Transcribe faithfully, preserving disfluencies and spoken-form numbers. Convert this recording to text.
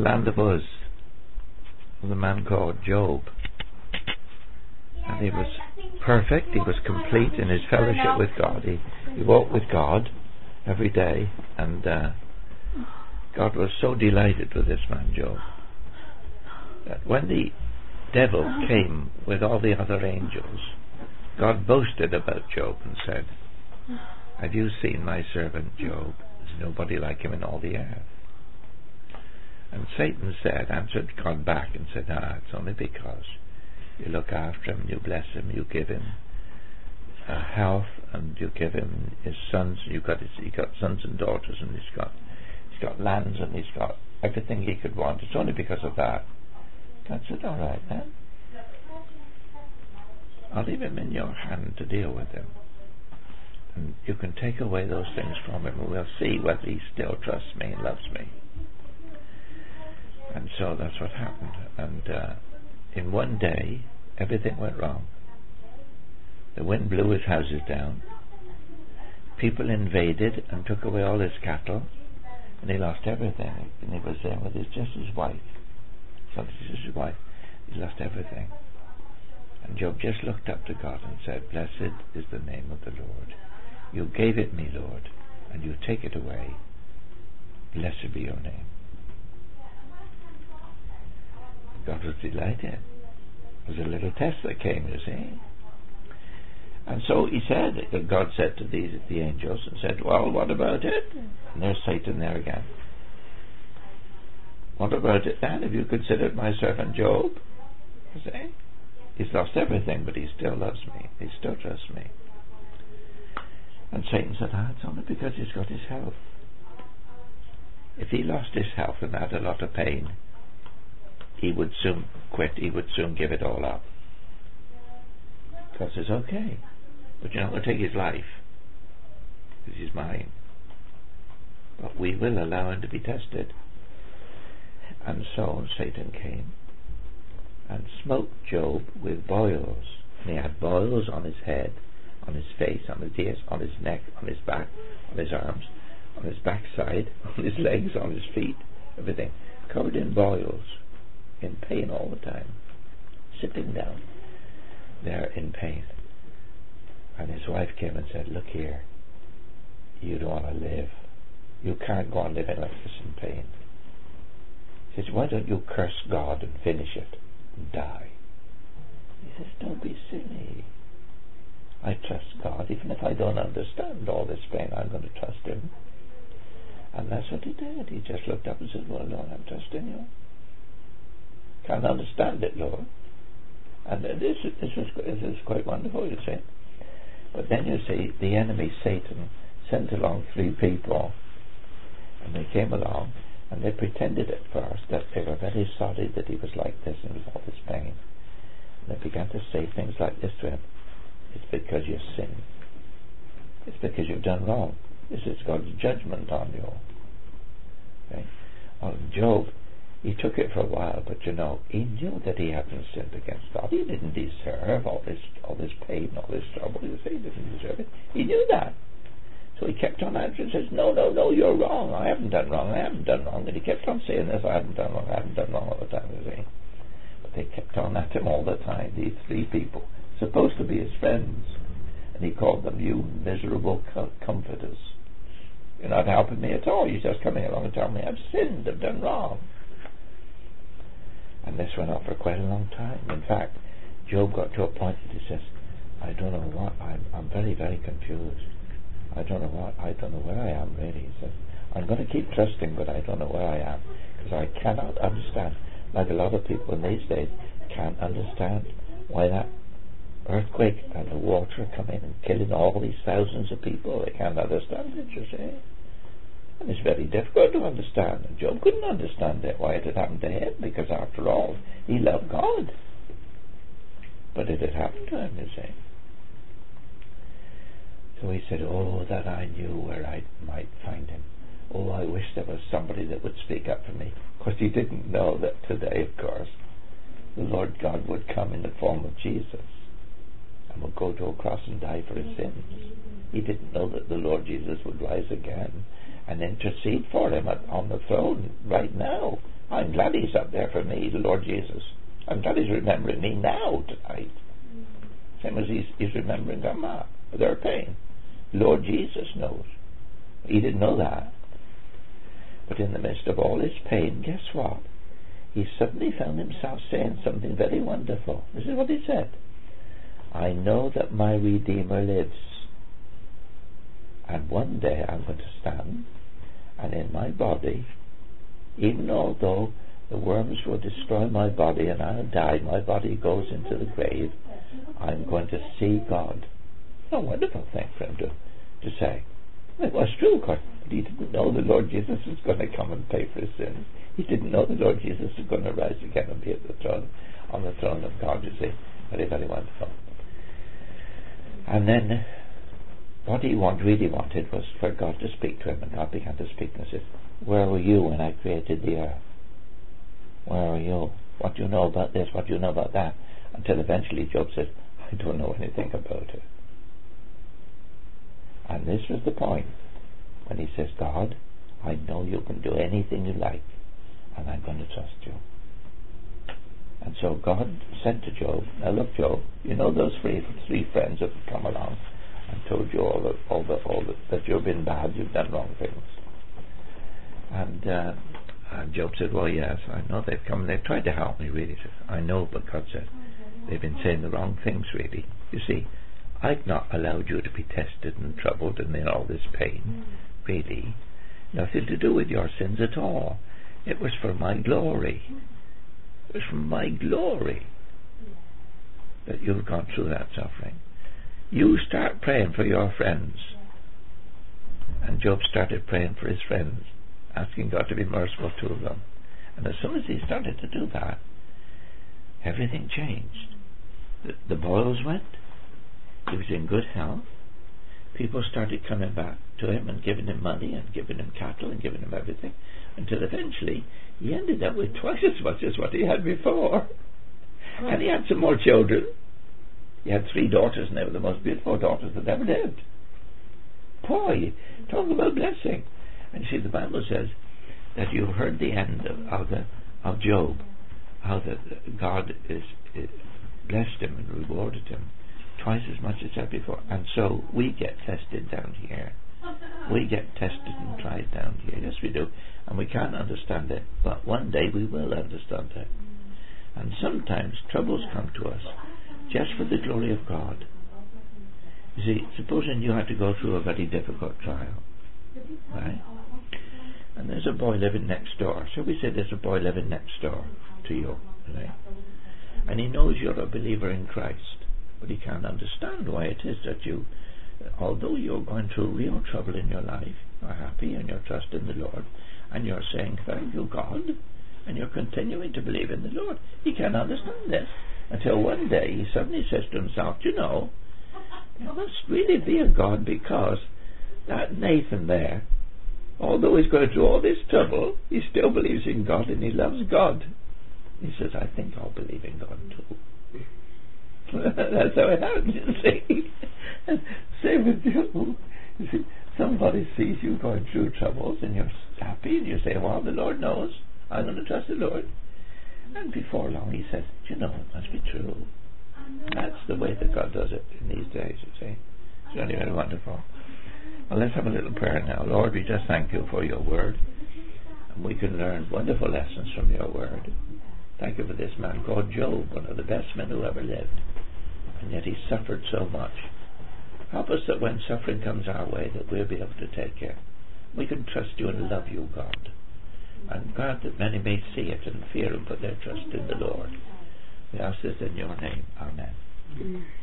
land of Uz was a man called Job. And he was perfect, he was complete in his fellowship with God. He, he walked with God every day, and uh, God was so delighted with this man, Job, that when the devil came with all the other angels, God boasted about Job and said, "Have you seen my servant Job? There's nobody like him in all the earth." And Satan said, answered God back and said, "Ah, it's only because you look after him, you bless him, you give him uh, health, and you give him his sons. You've got his, he got sons and daughters, and he's got he's got lands, and he's got everything he could want. It's only because of that." God said, "All right then, I'll leave him in your hand to deal with him, and you can take away those things from him, and we'll see whether he still trusts me and loves me." And so that's what happened. And uh, in one day, everything went wrong. The wind blew his houses down. People invaded and took away all his cattle, and he lost everything. And he was there with his, just his wife. So this is his wife. He lost everything. And Job just looked up to God and said, "Blessed is the name of the Lord. You gave it me, Lord, and you take it away. Blessed be your name." God was delighted. It was a little test that came, you see. And so he said, God said to the, the angels and said, "Well, what about it?" And there's Satan there again. "What about it then? Have you considered my servant Job?" You see? He's lost everything, but he still loves me. He still trusts me. And Satan said, "Ah, it's only because he's got his health. If he lost his health and had a lot of pain, he would soon quit. He would soon give it all up." God says, "Okay, but you're not going to take his life, because he's mine. But we will allow him to be tested." And so Satan came and smote Job with boils. And he had boils on his head, on his face, on his ears, on his neck, on his back, on his arms, on his backside, on his legs, on his feet, everything covered in boils, in pain all the time, sitting down there in pain. And his wife came and said, "Look here, you don't want to live. You can't go on living like this in pain." He says, "Why don't you curse God and finish it and die?" He says, "Don't be silly. I trust God. Even if I don't understand all this pain, I'm going to trust him." And that's what he did. He just looked up and said, "Well, Lord, I'm trusting you. Can't understand it, Lord." And this, this, is, this is quite wonderful, you see. But then you see, the enemy, Satan, sent along three people, and they came along, and they pretended at first that they were very sorry that he was like this and with all this pain. And they began to say things like this to him: "It's because you've sinned. It's because you've done wrong. This is God's judgment on you." Okay? Well, Job, he took it for a while, but you know, he knew that he hadn't sinned against God. He didn't deserve all this, all this pain, all this trouble. He didn't deserve it. He knew that. So he kept on answering and says, "No, no, no, you're wrong. I haven't done wrong. I haven't done wrong." And he kept on saying this: "I haven't done wrong. I haven't done wrong," all the time, you see. But they kept on at him all the time, these three people, supposed to be his friends. And he called them, "You miserable comforters. You're not helping me at all. You're just coming along and telling me I've sinned, I've done wrong." And this went on for quite a long time. In fact, Job got to a point that he says, "I don't know what, I'm, I'm very, very confused. I don't know what, I don't know where I am really." He says, "I'm going to keep trusting, but I don't know where I am, because I cannot understand." Like a lot of people in these days can't understand why that earthquake and the water coming and killing all these thousands of people. They can't understand it, you see. And it's very difficult to understand. And Job couldn't understand it, why it had happened to him, because after all, he loved God. But it had happened to him, you see. So he said, "Oh, that I knew where I might find him. Oh, I wish there was somebody that would speak up for me." Of course, he didn't know that today, of course, the Lord God would come in the form of Jesus and would go to a cross and die for his sins. He didn't know that the Lord Jesus would rise again and intercede for him at, on the throne right now I'm glad he's up there for me, the Lord Jesus. I'm glad he's remembering me now tonight. Same as he's, he's remembering Grandma with her pain. Lord Jesus knows. He didn't know that. But in the midst of all his pain, guess what? He suddenly found himself saying something very wonderful. This is what he said. I know that my Redeemer lives. And one day I'm going to stand, and in my body, even although the worms will destroy my body and I'll die, my body goes into the grave, I'm going to see God. A wonderful thing for him to, to say. It was true, of course, but he didn't know the Lord Jesus was going to come and pay for his sins. He didn't know the Lord Jesus was going to rise again and be at the throne, on the throne of God, you see. Very, very wonderful. And then what he want, really wanted was for God to speak to him, and God began to speak and said, where were you when I created the earth? Where are you? What do you know about this? What do you know about that? Until eventually Job said, I don't know anything about it. And this was the point when he says, God, I know you can do anything you like, and I'm going to trust you. And so God said to Job, now look, Job, you know those three, three friends that have come along and told you all the, all the, all the, that you've been bad, you've done wrong things. And, uh, and Job said, well, yes, I know they've come, they've tried to help me, really. I know, but God said, they've been saying the wrong things, really. You see, I've not allowed you to be tested and troubled and in all this pain, really. Nothing to do with your sins at all. It was for my glory. It was for my glory that you've gone through that suffering. You start praying for your friends. And Job started praying for his friends, asking God to be merciful to them. And as soon as he started to do that, everything changed. The, the boils went. He was in good health. People started coming back to him and giving him money and giving him cattle and giving him everything, until eventually he ended up with twice as much as what he had before. Oh. And he had some more children. He had three daughters, and they were the most beautiful daughters that ever lived. Boy, talk about blessing. And see, the Bible says that you've heard the end of, of, the, of Job, how that God is, is blessed him and rewarded him twice as much as ever before. And so we get tested down here. We get tested and tried down here. Yes, we do. And we can't understand it, but one day we will understand it. And sometimes troubles come to us just for the glory of God. You see, supposing you had to go through a very difficult trial, right? And there's a boy living next door. Shall we say there's a boy living next door to you, right? And he knows you're a believer in Christ, but he can't understand why it is that you, although you're going through real trouble in your life, you're happy and you're trusting the Lord, and you're saying, thank you, God, and you're continuing to believe in the Lord. He can't understand this until one day he suddenly says to himself, you know, there must really be a God, because that Nathan there, although he's going through all this trouble, he still believes in God and he loves God. He says, I think I'll believe in God too. That's how it happens, you see. Same with you. You see, somebody sees you going through troubles and you're happy and you say, well, the Lord knows. I'm going to trust the Lord. And before long he says, you know, it must be true. That's the way that God does it in these days, you see. It's really, really wonderful. Well, let's have a little prayer now. Lord, we just thank you for your word. And we can learn wonderful lessons from your word. Thank you for this man called Job, one of the best men who ever lived. And yet he suffered so much. Help us that when suffering comes our way, that we'll be able to take it. We can trust you and love you, God. And grant that many may see it and fear and put their trust in the Lord. We ask this in your name. Amen. Mm.